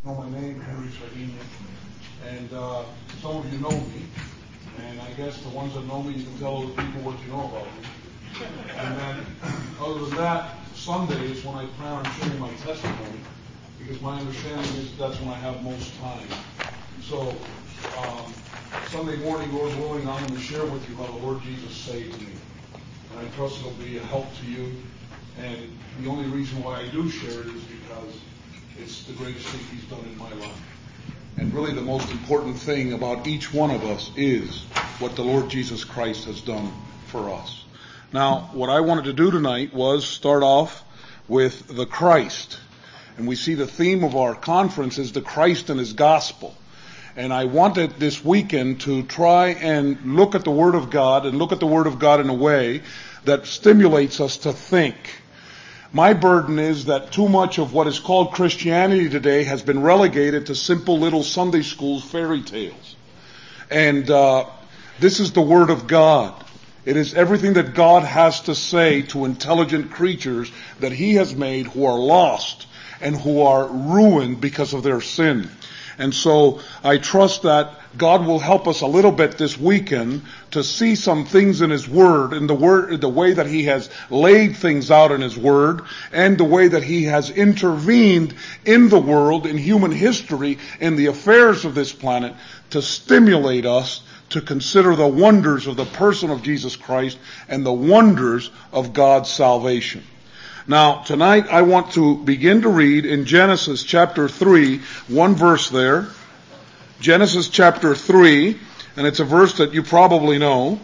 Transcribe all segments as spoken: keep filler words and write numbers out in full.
know my name, Henry Sardinian, and uh, some of you know me, and I guess the ones that know me, you can tell other people what you know about me. And then, other than that, Sunday is when I plan on sharing my testimony, because my understanding is that's when I have most time. So, um, Sunday morning, Lord willing, I'm going to share with you how the Lord Jesus saved me. And I trust it'll be a help to you. And the only reason why I do share it is because it's the greatest thing He's done in my life. And really the most important thing about each one of us is what the Lord Jesus Christ has done for us. Now, what I wanted to do tonight was start off with the Christ. And we see the theme of our conference is the Christ and His gospel. And I wanted this weekend to try and look at the Word of God and look at the Word of God in a way that stimulates us to think. My burden is that too much of what is called Christianity today has been relegated to simple little Sunday school fairy tales. And uh, this is the Word of God. It is everything that God has to say to intelligent creatures that He has made who are lost and who are ruined because of their sin. And so I trust that God will help us a little bit this weekend to see some things in His Word, in the word, the way that He has laid things out in His Word, and the way that He has intervened in the world, in human history, in the affairs of this planet, to stimulate us to consider the wonders of the person of Jesus Christ and the wonders of God's salvation. Now, tonight I want to begin to read in Genesis chapter three, one verse there. Genesis chapter three, and it's a verse that you probably know.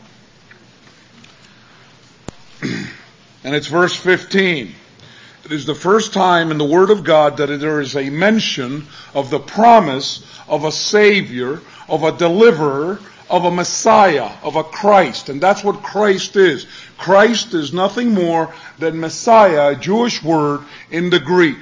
And it's verse fifteen. It is the first time in the Word of God that there is a mention of the promise of a Savior, of a deliverer, of a Messiah, of a Christ. And that's what Christ is. Christ is nothing more than Messiah, a Jewish word in the Greek.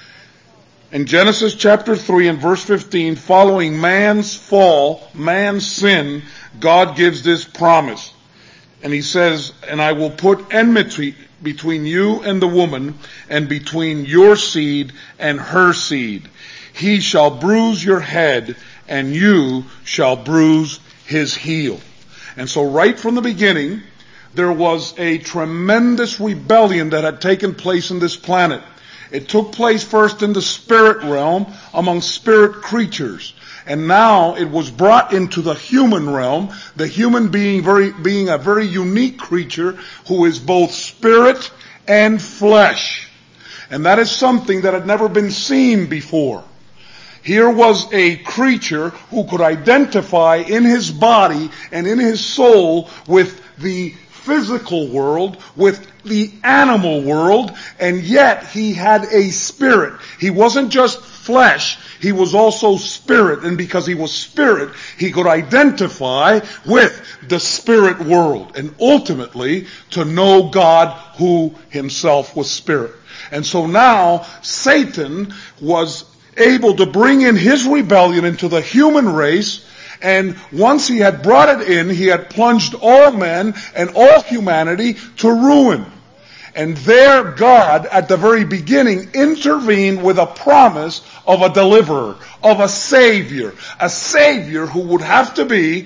In Genesis chapter three and verse fifteen, following man's fall, man's sin, God gives this promise. And He says, and I will put enmity between you and the woman, and between your seed and her seed. He shall bruise your head, and you shall bruise his heel. And so right from the beginning, there was a tremendous rebellion that had taken place in this planet. It took place first in the spirit realm among spirit creatures. And now it was brought into the human realm, the human being very, being a very unique creature who is both spirit and flesh. And that is something that had never been seen before. Here was a creature who could identify in his body and in his soul with the physical world, with the animal world, and yet he had a spirit. He wasn't just flesh, he was also spirit, and because he was spirit, he could identify with the spirit world, and ultimately to know God who himself was spirit. And so now Satan was able to bring in his rebellion into the human race, and once he had brought it in, he had plunged all men and all humanity to ruin. And there God, at the very beginning, intervened with a promise of a deliverer, of a Savior, a Savior who would have to be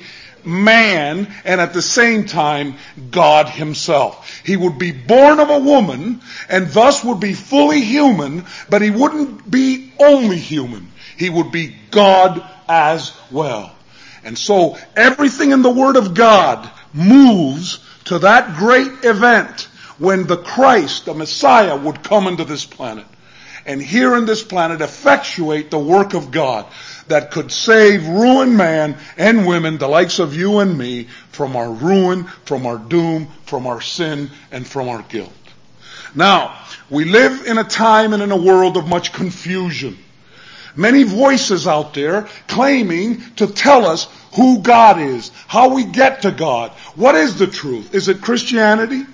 man and at the same time God himself. He would be born of a woman and thus would be fully human, but he wouldn't be only human. He would be God as well. And so everything in the Word of God moves to that great event when the Christ, the Messiah, would come into this planet. And here in this planet effectuate the work of God that could save ruined man and women, the likes of you and me, from our ruin, from our doom, from our sin, and from our guilt. Now, we live in a time and in a world of much confusion. Many voices out there claiming to tell us who God is, how we get to God. What is the truth? Is it Christianity?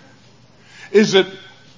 Is it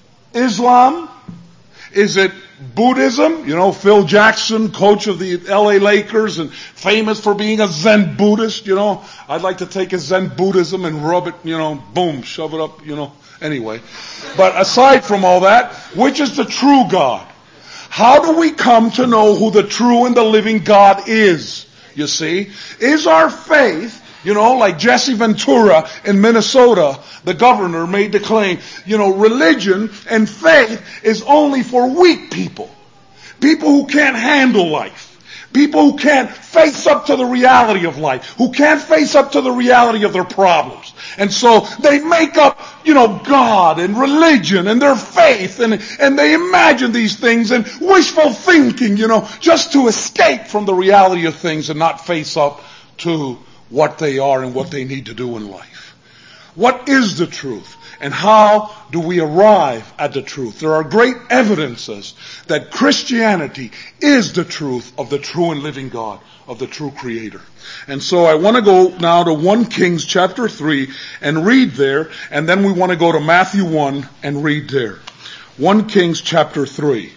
Islam? Is it Buddhism? You know, Phil Jackson, coach of the L A Lakers and famous for being a Zen Buddhist, you know. I'd like to take his Zen Buddhism and rub it, you know, boom, shove it up, you know. Anyway. But aside from all that, which is the true God? How do we come to know who the true and the living God is? You see, is our faith, you know, like Jesse Ventura in Minnesota, the governor made the claim, you know, religion and faith is only for weak people. People who can't handle life. People who can't face up to the reality of life. Who can't face up to the reality of their problems. And so they make up, you know, God and religion and their faith and, and they imagine these things and wishful thinking, you know, just to escape from the reality of things and not face up to what they are and what they need to do in life. What is the truth? And how do we arrive at the truth? There are great evidences that Christianity is the truth of the true and living God, of the true Creator. And so I want to go now to First Kings chapter three and read there, and then we want to go to Matthew one and read there. First Kings chapter three.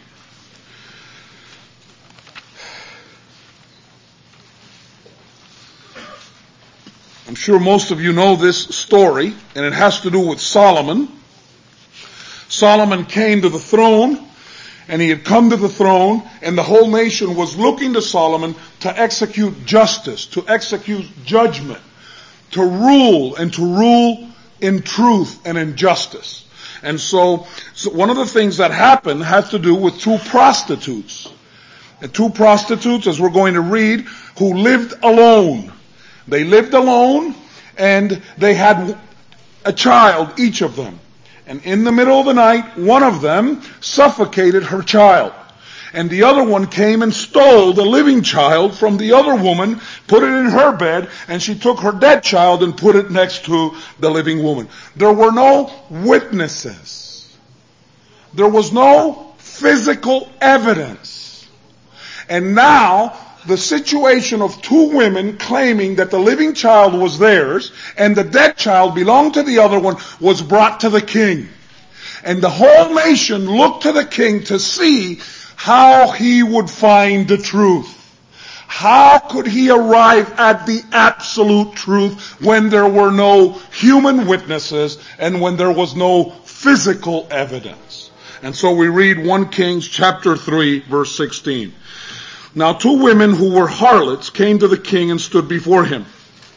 I'm sure most of you know this story, and it has to do with Solomon. Solomon came to the throne, and he had come to the throne, and the whole nation was looking to Solomon to execute justice, to execute judgment, to rule, and to rule in truth and in justice. And so, so one of the things that happened had to do with two prostitutes. And two prostitutes, as we're going to read, who lived alone. They lived alone, and they had a child, each of them. And in the middle of the night, one of them suffocated her child. And the other one came and stole the living child from the other woman, put it in her bed, and she took her dead child and put it next to the living woman. There were no witnesses. There was no physical evidence. And now, the situation of two women claiming that the living child was theirs and the dead child belonged to the other one was brought to the king. And the whole nation looked to the king to see how he would find the truth. How could he arrive at the absolute truth when there were no human witnesses and when there was no physical evidence? And so we read First Kings chapter three, verse sixteen. Now two women who were harlots came to the king and stood before him.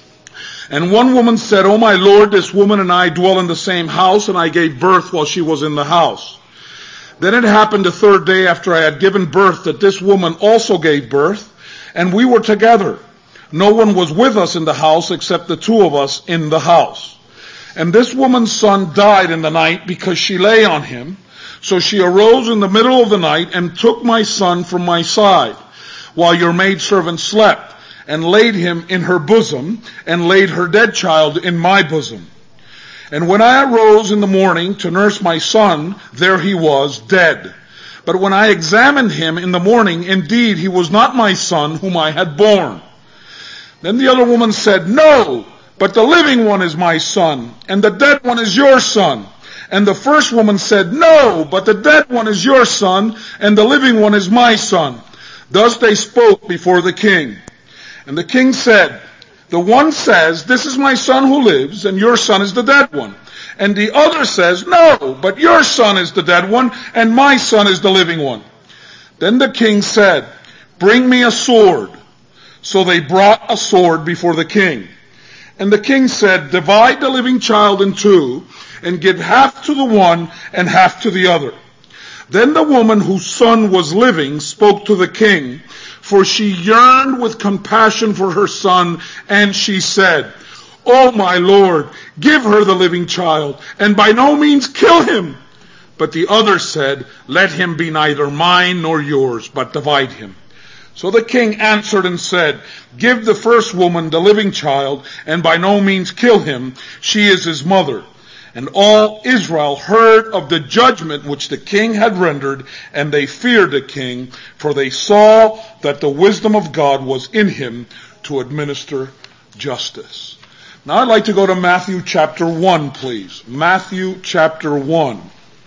And one woman said, "O my lord, this woman and I dwell in the same house, and I gave birth while she was in the house. Then it happened the third day after I had given birth that this woman also gave birth, and we were together. No one was with us in the house except the two of us in the house. And this woman's son died in the night because she lay on him. So she arose in the middle of the night and took my son from my side, while your maidservant slept, and laid him in her bosom, and laid her dead child in my bosom. And when I arose in the morning to nurse my son, there he was, dead. But when I examined him in the morning, indeed he was not my son whom I had borne." Then the other woman said, "No, but the living one is my son, and the dead one is your son." And the first woman said, "No, but the dead one is your son, and the living one is my son." Thus they spoke before the king. And the king said, "The one says, 'This is my son who lives, and your son is the dead one.' And the other says, 'No, but your son is the dead one, and my son is the living one.' Then the king said, 'Bring me a sword.' So they brought a sword before the king. And the king said, 'Divide the living child in two, and give half to the one and half to the other.' Then the woman whose son was living spoke to the king, for she yearned with compassion for her son, and she said, 'O my lord, give her the living child, and by no means kill him.' But the other said, 'Let him be neither mine nor yours, but divide him.' So the king answered and said, 'Give the first woman the living child, and by no means kill him. She is his mother.' And all Israel heard of the judgment which the king had rendered, and they feared the king, for they saw that the wisdom of God was in him to administer justice." Now I'd like to go to Matthew chapter one, please. Matthew chapter one.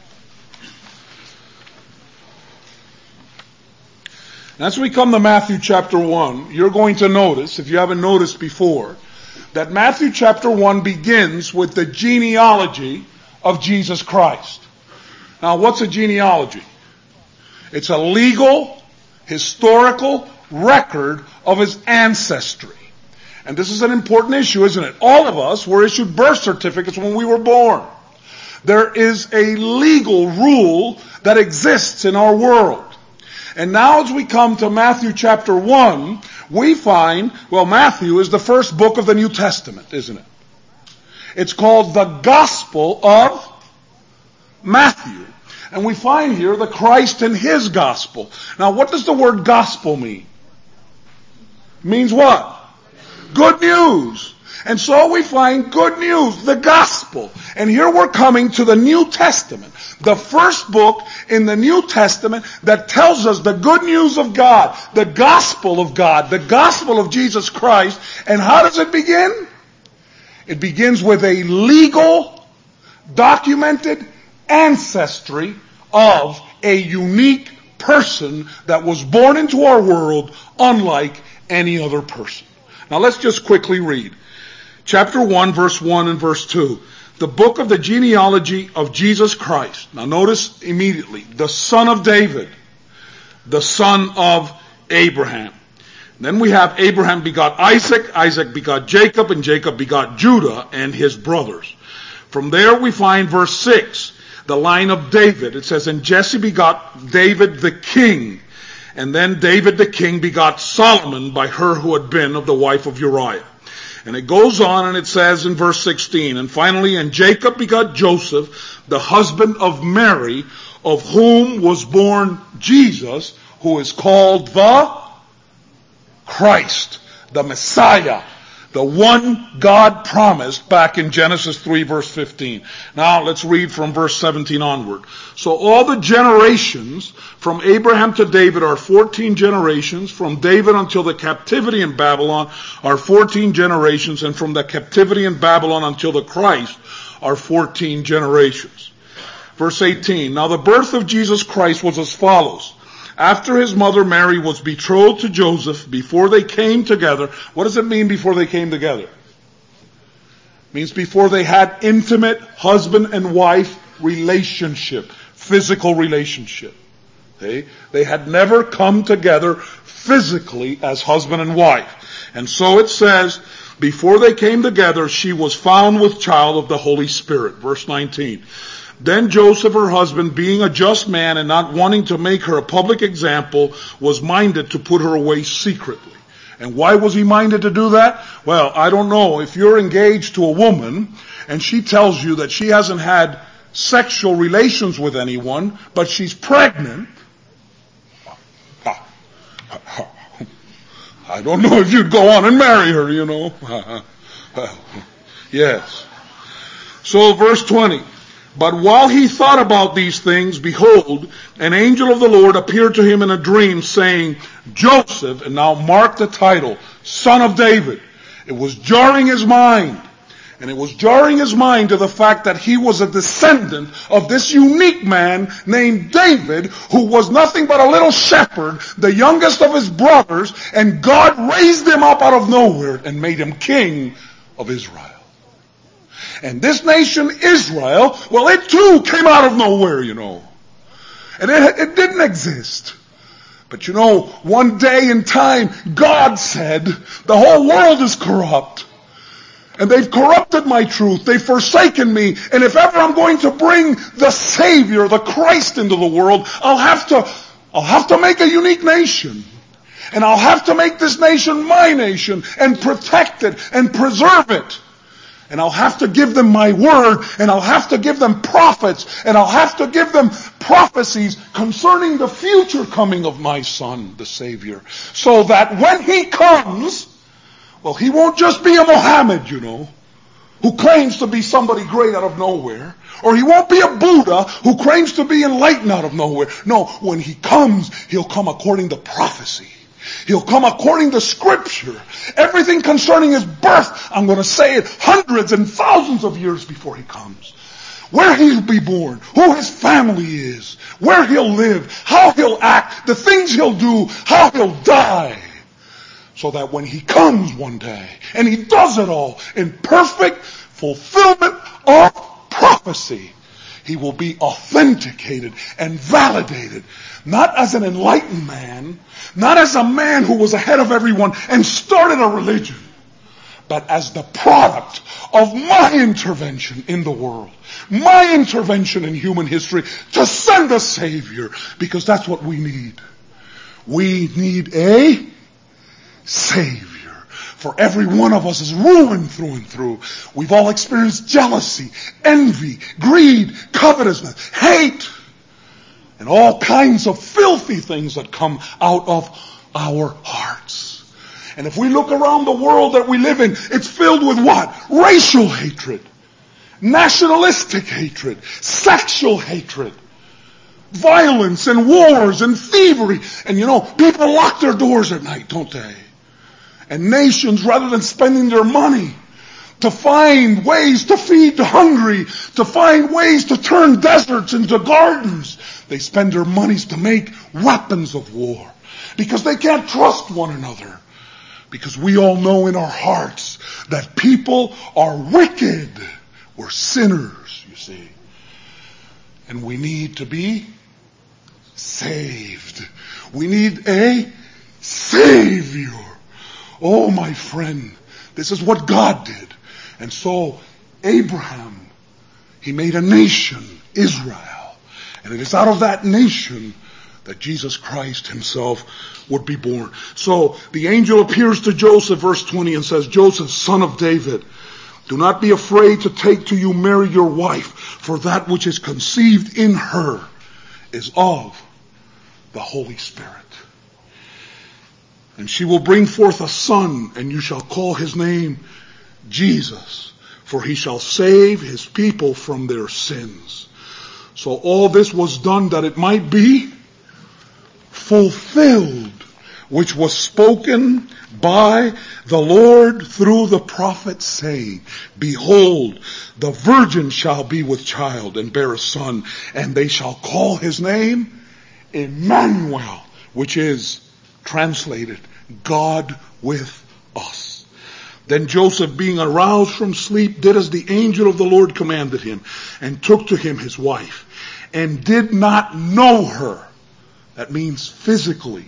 As we come to Matthew chapter one, you're going to notice, if you haven't noticed before, that Matthew chapter one begins with the genealogy of Jesus Christ. Now, what's a genealogy? It's a legal, historical record of his ancestry. And this is an important issue, isn't it? All of us were issued birth certificates when we were born. There is a legal rule that exists in our world. And now as we come to Matthew chapter one, we find, well, Matthew is the first book of the New Testament, isn't it? It's called the Gospel of Matthew. And we find here the Christ in his gospel. Now, what does the word gospel mean? It means what? Good news. And so we find good news, the gospel. And here we're coming to the New Testament, the first book in the New Testament that tells us the good news of God, the gospel of God, the gospel of Jesus Christ. And how does it begin? It begins with a legal, documented ancestry of a unique person that was born into our world unlike any other person. Now let's just quickly read. Chapter one, verse one and verse two. The book of the genealogy of Jesus Christ. Now notice immediately, the son of David, the son of Abraham. Then we have Abraham begot Isaac, Isaac begot Jacob, and Jacob begot Judah and his brothers. From there we find verse six, the line of David. It says, and Jesse begot David the king. And then David the king begot Solomon by her who had been of the wife of Uriah. And it goes on and it says in verse sixteen, and finally, and Jacob begot Joseph, the husband of Mary, of whom was born Jesus, who is called the Christ, the Messiah, the one God promised back in Genesis three verse fifteen. Now let's read from verse seventeen onward. So all the generations from Abraham to David are fourteen generations. From David until the captivity in Babylon are fourteen generations. And from the captivity in Babylon until the Christ are fourteen generations. Verse eighteen. Now the birth of Jesus Christ was as follows. After his mother Mary was betrothed to Joseph, before they came together. What does it mean before they came together? It means before they had intimate husband and wife relationship, physical relationship. Okay? They had never come together physically as husband and wife. And so it says, before they came together, she was found with child of the Holy Spirit. Verse nineteen. Then Joseph, her husband, being a just man and not wanting to make her a public example, was minded to put her away secretly. And why was he minded to do that? Well, I don't know. If you're engaged to a woman and she tells you that she hasn't had sexual relations with anyone, but she's pregnant, I don't know if you'd go on and marry her, you know. Yes. So verse twenty. But while he thought about these things, behold, an angel of the Lord appeared to him in a dream, saying, Joseph, and now mark the title, son of David. It was jarring his mind. And it was jarring his mind to the fact that he was a descendant of this unique man named David, who was nothing but a little shepherd, the youngest of his brothers, and God raised him up out of nowhere and made him king of Israel. And this nation, Israel, well, it too came out of nowhere, you know. And it, it didn't exist. But you know, one day in time, God said, the whole world is corrupt. And they've corrupted my truth. They've forsaken me. And if ever I'm going to bring the Savior, the Christ into the world, I'll have to, I'll have to make a unique nation. And I'll have to make this nation my nation and protect it and preserve it. And I'll have to give them my word, and I'll have to give them prophets, and I'll have to give them prophecies concerning the future coming of my Son, the Savior. So that when He comes, well, He won't just be a Muhammad, you know, who claims to be somebody great out of nowhere. Or He won't be a Buddha who claims to be enlightened out of nowhere. No, when He comes, He'll come according to prophecy. He'll come according to Scripture. Everything concerning His birth, I'm going to say it hundreds and thousands of years before He comes. Where He'll be born, who His family is, where He'll live, how He'll act, the things He'll do, how He'll die. So that when He comes one day, and He does it all in perfect fulfillment of prophecy, he will be authenticated and validated, not as an enlightened man, not as a man who was ahead of everyone and started a religion, but as the product of my intervention in the world, my intervention in human history to send a Savior, because that's what we need. We need a Savior. For every one of us is ruined through and through. We've all experienced jealousy, envy, greed, covetousness, hate, and all kinds of filthy things that come out of our hearts. And if we look around the world that we live in, it's filled with what? Racial hatred, nationalistic hatred, sexual hatred, violence and wars and thievery. And you know, people lock their doors at night, don't they? And nations, rather than spending their money to find ways to feed the hungry, to find ways to turn deserts into gardens, they spend their monies to make weapons of war. Because they can't trust one another. Because we all know in our hearts that people are wicked. We're sinners, you see. And we need to be saved. We need a Savior. Oh, my friend, this is what God did. And so, Abraham, he made a nation, Israel. And it is out of that nation that Jesus Christ himself would be born. So, the angel appears to Joseph, verse twenty, and says, Joseph, son of David, do not be afraid to take to you Mary your wife, for that which is conceived in her is of the Holy Spirit. And she will bring forth a son, and you shall call his name Jesus, for he shall save his people from their sins. So all this was done that it might be fulfilled, which was spoken by the Lord through the prophet, saying, Behold, the virgin shall be with child and bear a son, and they shall call his name Emmanuel, which is translated, God with us. Then Joseph, being aroused from sleep, did as the angel of the Lord commanded him, and took to him his wife, and did not know her, that means physically,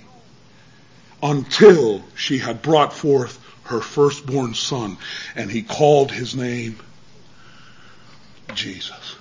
until she had brought forth her firstborn son, and he called his name Jesus.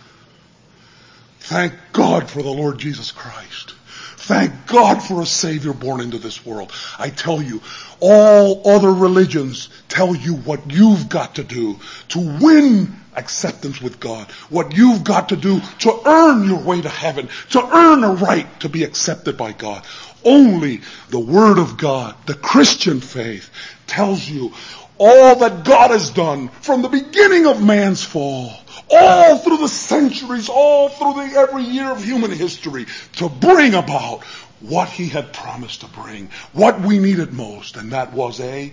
Thank God for the Lord Jesus Christ. Thank God for a Savior born into this world. I tell you, all other religions tell you what you've got to do to win acceptance with God, what you've got to do to earn your way to heaven, to earn a right to be accepted by God. Only the Word of God, the Christian faith, tells you all that God has done from the beginning of man's fall, all through the centuries, all through the every year of human history, to bring about what he had promised to bring, what we needed most, and that was a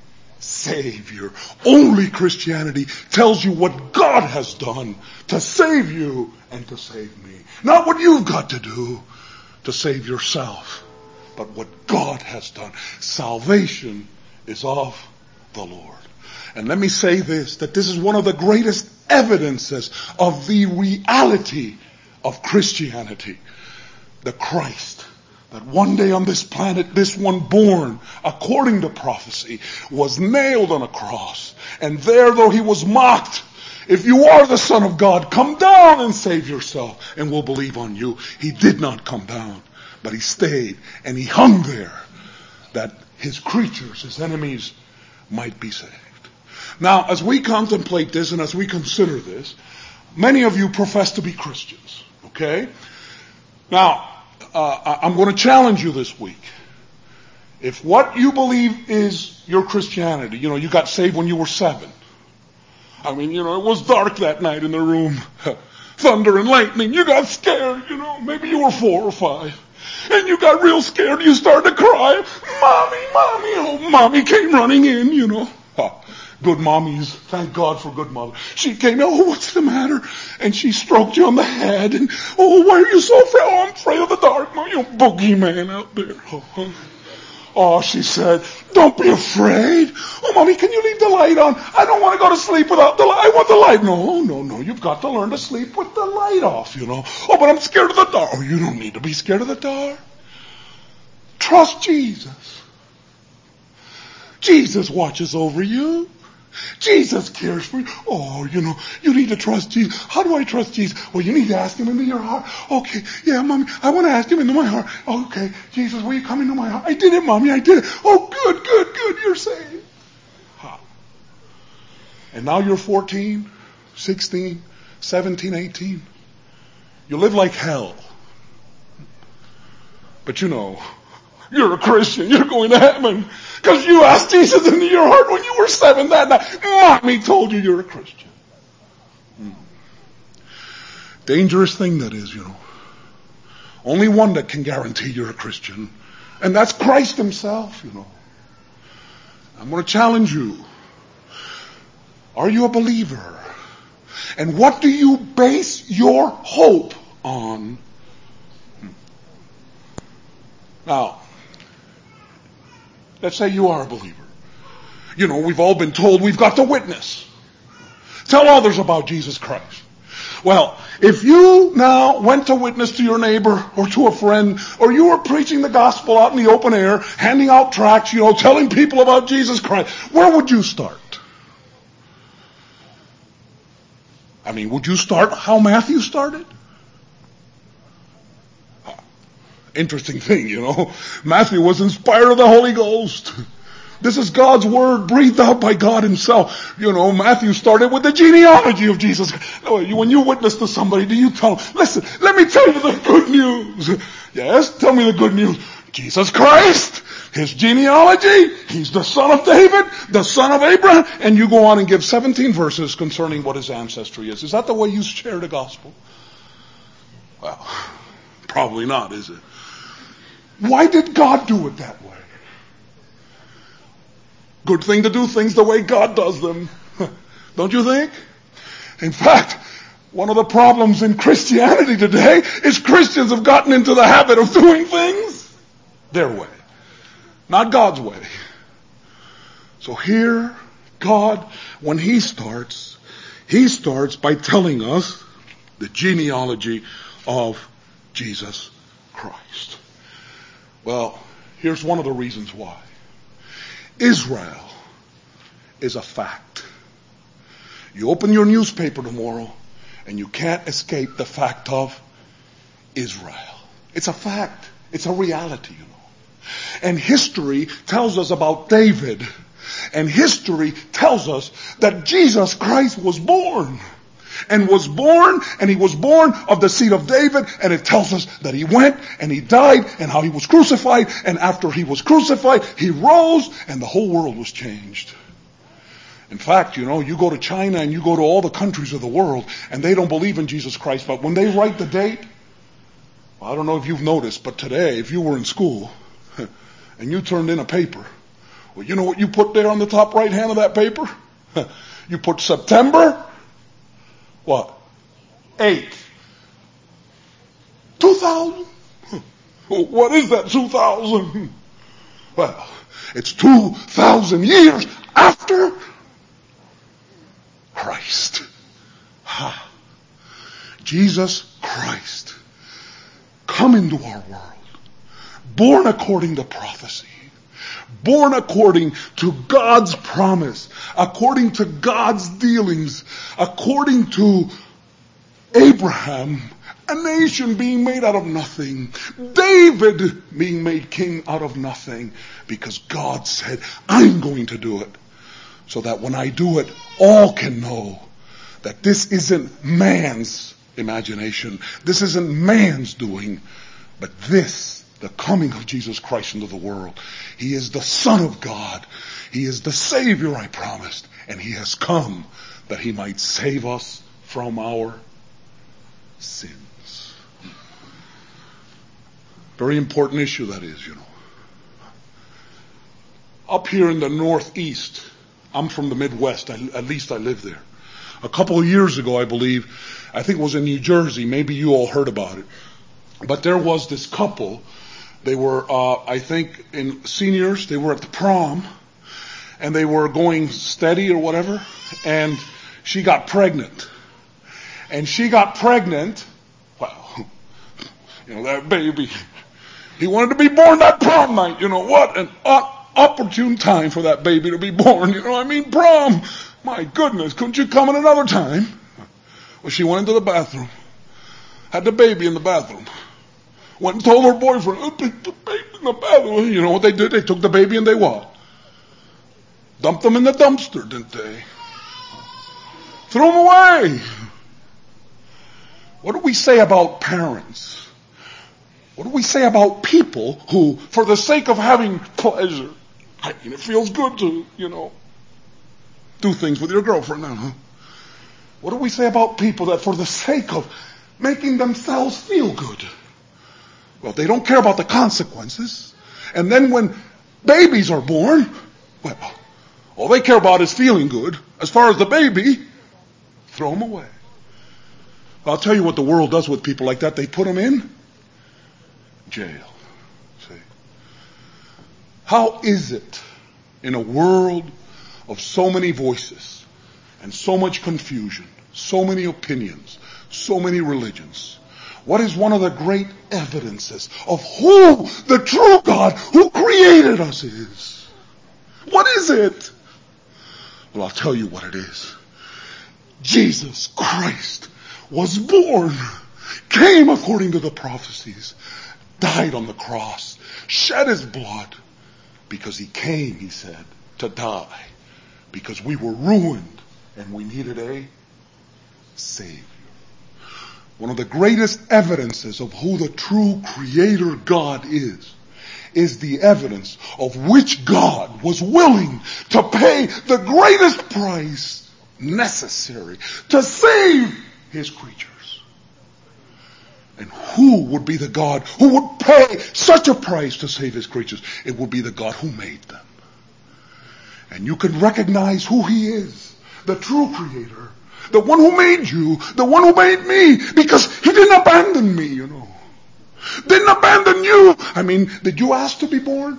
Savior. Only Christianity tells you what God has done to save you and to save me. Not what you've got to do to save yourself, but what God has done. Salvation is of the Lord. And let me say this, that this is one of the greatest evidences of the reality of Christianity. The Christ that one day on this planet, this one born according to prophecy, was nailed on a cross. And there, though he was mocked, if you are the Son of God, come down and save yourself, and we'll believe on you. He did not come down, but he stayed, and he hung there, that his creatures, his enemies, might be saved. Now, as we contemplate this and as we consider this, many of you profess to be Christians, okay? Now, uh, I'm going to challenge you this week. If what you believe is your Christianity, you know, you got saved when you were seven. I mean, you know, it was dark that night in the room. Thunder and lightning. You got scared, you know, maybe you were four or five. And you got real scared. You started to cry. Mommy, mommy. Oh, mommy came running in, you know. Huh. Good mommies. Thank God for good mother. She came, oh, what's the matter? And she stroked you on the head. And, oh, why are you so afraid? Oh, I'm afraid of the dark. You boogeyman out there. Oh, Oh, she said, don't be afraid. Oh, Mommy, can you leave the light on? I don't want to go to sleep without the light. I want the light. No, no, no. You've got to learn to sleep with the light off, you know. Oh, but I'm scared of the dark. Oh, you don't need to be scared of the dark. Trust Jesus. Jesus watches over you. Jesus cares for you. Oh, you know, you need to trust Jesus. How do I trust Jesus? Well, you need to ask him into your heart. Okay, yeah, Mommy, I want to ask him into my heart. Okay, Jesus, will you come into my heart? I did it, Mommy, I did it. Oh, good, good, good, you're saved. Huh. And now you're fourteen, sixteen, seventeen, eighteen. You live like hell. But you know, you're a Christian. You're going to heaven because you asked Jesus into your heart when you were seven that night. Mommy told you you're a Christian. Hmm. Dangerous thing that is, you know. Only one that can guarantee you're a Christian, and that's Christ himself, you know. I'm going to challenge you. Are you a believer? And what do you base your hope on? Hmm. Now, let's say you are a believer. You know, we've all been told we've got to witness. Tell others about Jesus Christ. Well, if you now went to witness to your neighbor or to a friend, or you were preaching the gospel out in the open air, handing out tracts, you know, telling people about Jesus Christ, where would you start? I mean, would you start how Matthew started? Interesting thing, you know. Matthew was inspired of the Holy Ghost. This is God's word breathed out by God himself. You know, Matthew started with the genealogy of Jesus. When you witness to somebody, do you tell them, listen, let me tell you the good news. Yes, tell me the good news. Jesus Christ, his genealogy, he's the son of David, the son of Abraham, and you go on and give seventeen verses concerning what his ancestry is. Is that the way you share the gospel? Well, probably not, is it? Why did God do it that way? Good thing to do things the way God does them. Don't you think? In fact, one of the problems in Christianity today is Christians have gotten into the habit of doing things their way, not God's way. So here, God, when he starts, he starts by telling us the genealogy of Jesus Christ. Well, here's one of the reasons why. Israel is a fact. You open your newspaper tomorrow and you can't escape the fact of Israel. It's a fact. It's a reality, you know. And history tells us about David. And history tells us that Jesus Christ was born. And was born, and he was born of the seed of David, and it tells us that he went, and he died, and how he was crucified, and after he was crucified, he rose, and the whole world was changed. In fact, you know, you go to China, and you go to all the countries of the world, and they don't believe in Jesus Christ, but when they write the date, well, I don't know if you've noticed, but today, if you were in school, and you turned in a paper, well, you know what you put there on the top right hand of that paper? You put September What? Eight. Two thousand? What is that two thousand? Well, it's two thousand years after Christ. Ha. Jesus Christ, come into our world, born according to prophecy, born according to God's promise, according to God's dealings, according to Abraham, a nation being made out of nothing, David being made king out of nothing, because God said, I'm going to do it, so that when I do it, all can know that this isn't man's imagination, this isn't man's doing, but this, the coming of Jesus Christ into the world. He is the Son of God. He is the Savior I promised. And he has come that he might save us from our sins. Very important issue that is, you know. Up here in the Northeast, I'm from the Midwest, I, at least I live there. A couple of years ago, I believe, I think it was in New Jersey, maybe you all heard about it. But there was this couple. They were, uh, I think, in seniors. They were at the prom, and they were going steady or whatever. And she got pregnant, and she got pregnant. Well, you know that baby. He wanted to be born that prom night. You know what an op- opportune time for that baby to be born. You know what I mean? Prom. My goodness, couldn't you come at another time? Well, she went into the bathroom, had the baby in the bathroom. Went and told her boyfriend, oh, take the baby in the bathroom. You know what they did? They took the baby and they what? Dumped them in the dumpster, didn't they? Threw them away. What do we say about parents? What do we say about people who, for the sake of having pleasure, I mean, it feels good to, you know, do things with your girlfriend now, huh? What do we say about people that for the sake of making themselves feel good, well, they don't care about the consequences. And then when babies are born, well, all they care about is feeling good. As far as the baby, throw them away. I'll tell you what the world does with people like that. They put them in jail. See? How is it in a world of so many voices and so much confusion, so many opinions, so many religions, what is one of the great evidences of who the true God who created us is? What is it? Well, I'll tell you what it is. Jesus Christ was born, came according to the prophecies, died on the cross, shed his blood, because he came, he said, to die, because we were ruined and we needed a Savior. One of the greatest evidences of who the true Creator God is, is the evidence of which God was willing to pay the greatest price necessary to save his creatures. And who would be the God who would pay such a price to save his creatures? It would be the God who made them. And you can recognize who he is, the true Creator. The one who made you, the one who made me, because he didn't abandon me, you know. Didn't abandon you. I mean, did you ask to be born?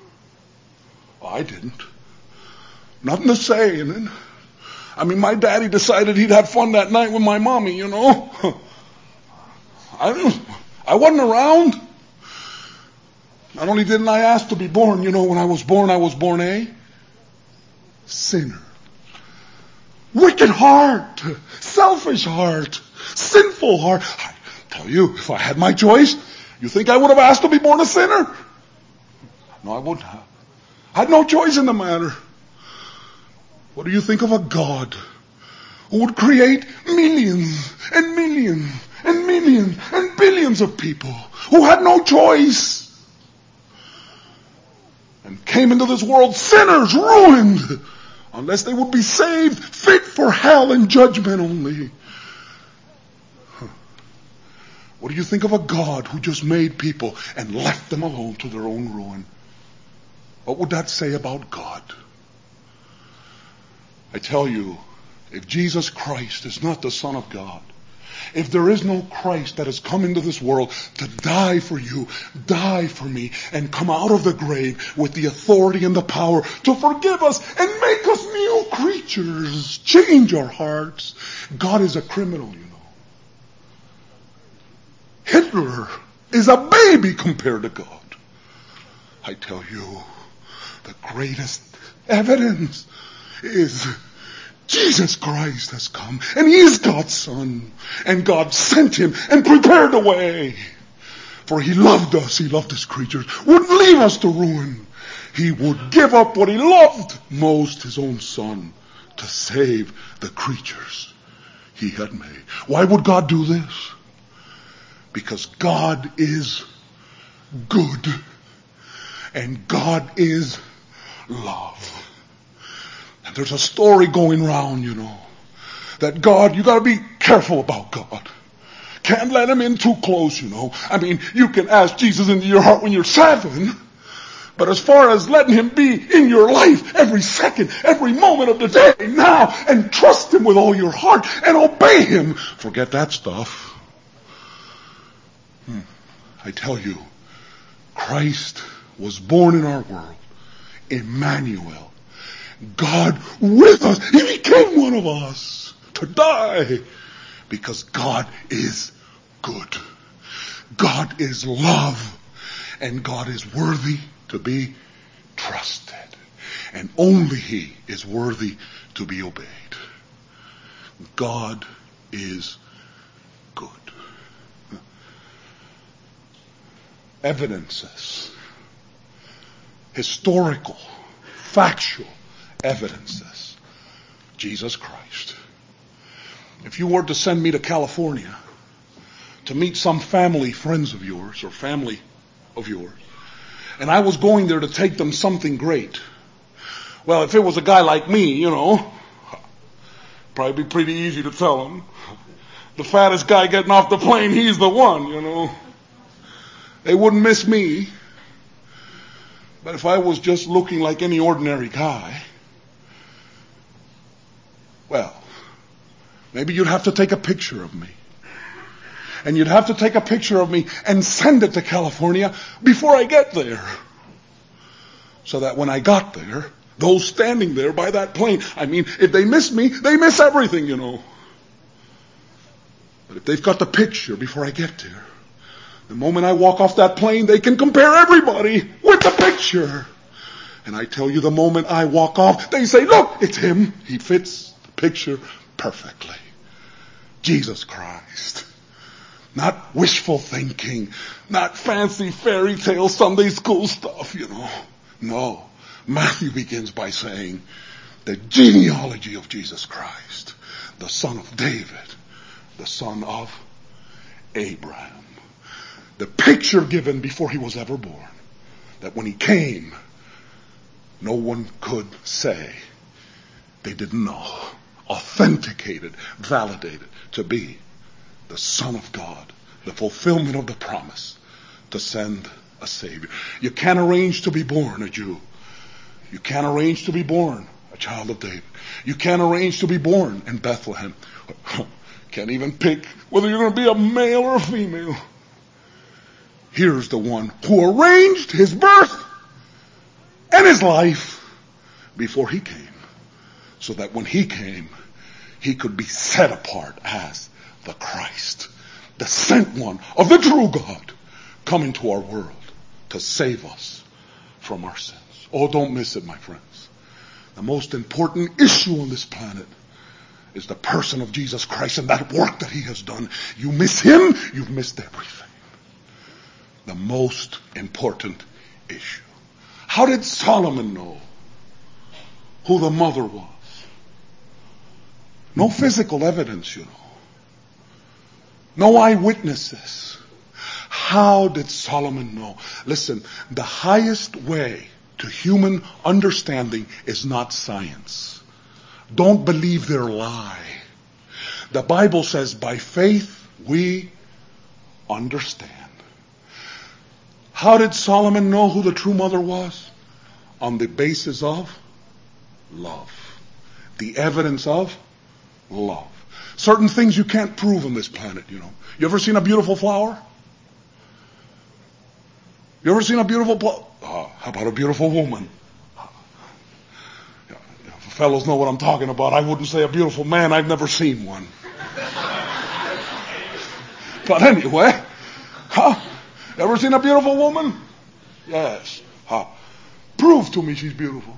I didn't. Nothing to say in it. I mean, my daddy decided he'd have fun that night with my mommy, you know. I didn't, I wasn't around. Not only didn't I ask to be born, you know, when I was born, I was born a sinner. Wicked heart, selfish heart, sinful heart. I tell you, if I had my choice, you think I would have asked to be born a sinner? No, I wouldn't have. I had no choice in the matter. What do you think of a God who would create millions and millions and millions and billions of people who had no choice and came into this world sinners, ruined, unless they would be saved, fit for hell and judgment only? Huh. What do you think of a God who just made people and left them alone to their own ruin? What would that say about God? I tell you, if Jesus Christ is not the Son of God, if there is no Christ that has come into this world to die for you, die for me, and come out of the grave with the authority and the power to forgive us and make us new creatures, change our hearts, God is a criminal, you know. Hitler is a baby compared to God. I tell you, the greatest evidence is Jesus Christ has come, and he is God's Son, and God sent him and prepared the way. For he loved us, he loved his creatures, wouldn't leave us to ruin. He would give up what he loved most, his own Son, to save the creatures he had made. Why would God do this? Because God is good, and God is love. And there's a story going round, you know, that God, you got to be careful about God. Can't let him in too close, you know. I mean, you can ask Jesus into your heart when you're seven, but as far as letting him be in your life every second, every moment of the day, now, and trust him with all your heart and obey him, forget that stuff. Hmm. I tell you, Christ was born in our world. Emmanuel. God with us. He became one of us to die because God is good. God is love. And God is worthy to be trusted. And only He is worthy to be obeyed. God is good. Evidences. Historical, factual evidences. Jesus Christ. If you were to send me to California to meet some family friends of yours or family of yours, and I was going there to take them something great, well, if it was a guy like me, you know, probably be pretty easy to tell them. The fattest guy getting off the plane, he's the one, you know. They wouldn't miss me. But if I was just looking like any ordinary guy, well, maybe you'd have to take a picture of me. And you'd have to take a picture of me and send it to California before I get there. So that when I got there, those standing there by that plane, I mean, if they miss me, they miss everything, you know. But if they've got the picture before I get there, the moment I walk off that plane, they can compare everybody with the picture. And I tell you, the moment I walk off, they say, look, it's him. He fits the picture perfectly. Jesus Christ. Not wishful thinking, not fancy fairy tale Sunday school stuff, you know. No. Matthew begins by saying the genealogy of Jesus Christ, the son of David, the son of Abraham. The picture given before he was ever born, that when he came, no one could say they didn't know. Authenticated, validated to be the Son of God, the fulfillment of the promise to send a Savior. You can't arrange to be born a Jew. You can't arrange to be born a child of David. You can't arrange to be born in Bethlehem. Can't even pick whether you're going to be a male or a female. Here's the one who arranged his birth and his life before he came, so that when he came, he could be set apart as the Christ, the sent one of the true God, coming to our world to save us from our sins. Oh, don't miss it, my friends. The most important issue on this planet is the person of Jesus Christ and that work that he has done. You miss him, you've missed everything. The most important issue. How did Solomon know who the mother was? No physical evidence, you know. No eyewitnesses. How did Solomon know? Listen, the highest way to human understanding is not science. Don't believe their lie. The Bible says, by faith we understand. How did Solomon know who the true mother was? On the basis of love. The evidence of love. Certain things you can't prove on this planet, you know. You ever seen a beautiful flower? You ever seen a beautiful pl- uh, how about a beautiful woman? Yeah, fellows know what I'm talking about. I wouldn't say a beautiful man. I've never seen one. But anyway, huh? Ever seen a beautiful woman? Yes. Huh? Prove to me she's beautiful.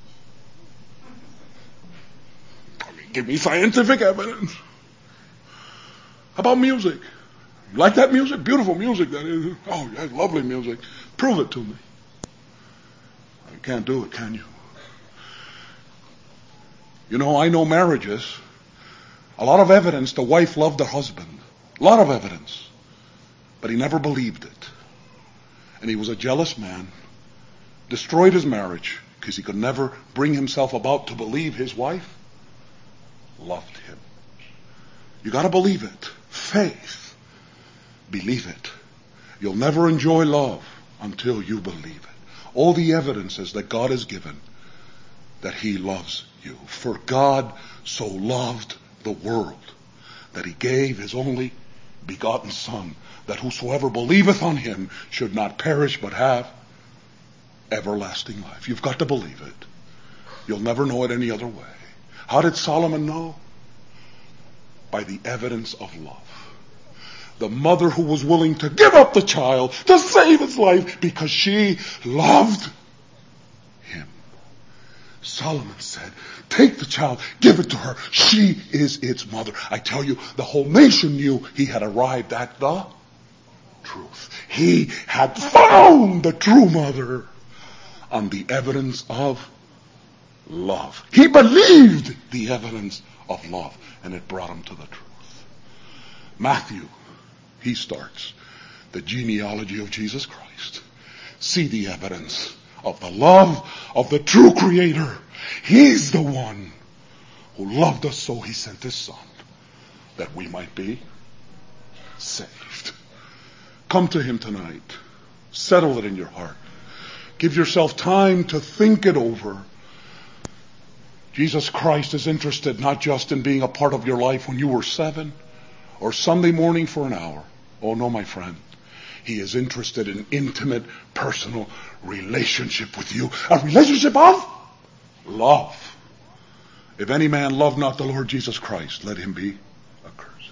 I mean, give me scientific evidence. How about music? You like that music? Beautiful music, that is. Oh, yeah, lovely music. Prove it to me. You can't do it, can you? You know, I know marriages. A lot of evidence the wife loved the husband. A lot of evidence. But he never believed it. And he was a jealous man. Destroyed his marriage because he could never bring himself about to believe his wife loved him. You got to believe it. Faith. Believe it. You'll never enjoy love until you believe it. All the evidences that God has given that he loves you. For God so loved the world that he gave his only begotten Son, that whosoever believeth on him should not perish but have everlasting life. You've got to believe it. You'll never know it any other way. How did Solomon know? By the evidence of love. The mother who was willing to give up the child to save his life because she loved him. Solomon said, take the child, give it to her. She is its mother. I tell you, the whole nation knew he had arrived at the truth. He had found the true mother on the evidence of love. He believed the evidence of love, and it brought him to the truth. Matthew, he starts the genealogy of Jesus Christ. See the evidence of the love of the true Creator. He's the one who loved us, so he sent his Son, that we might be saved. Come to him tonight. Settle it in your heart. Give yourself time to think it over. Jesus Christ is interested not just in being a part of your life when you were seven or Sunday morning for an hour. Oh no, my friend. He is interested in intimate, personal relationship with you. A relationship of love. If any man love not the Lord Jesus Christ, let him be accursed.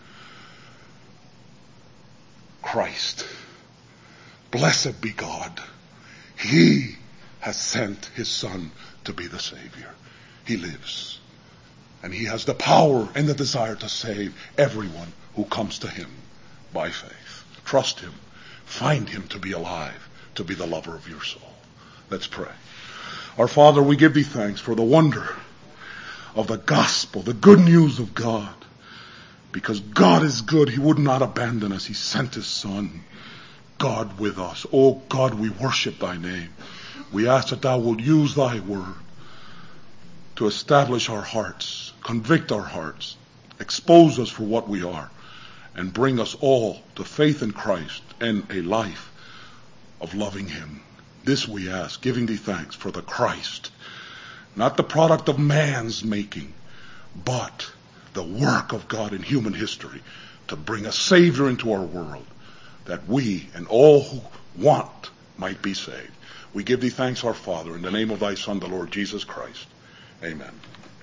Christ. Blessed be God. He has sent his Son to be the Savior. He lives. And he has the power and the desire to save everyone who comes to him by faith. Trust him. Find him to be alive, to be the lover of your soul. Let's pray. Our Father, we give thee thanks for the wonder of the gospel, the good news of God. Because God is good, he would not abandon us. He sent his Son, God with us. Oh God, we worship thy name. We ask that thou wilt use thy word to establish our hearts, convict our hearts, expose us for what we are, and bring us all to faith in Christ and a life of loving him. This we ask, giving thee thanks for the Christ, not the product of man's making, but the work of God in human history to bring a Savior into our world, that we and all who want might be saved. We give thee thanks, our Father, in the name of thy Son, the Lord Jesus Christ. Amen.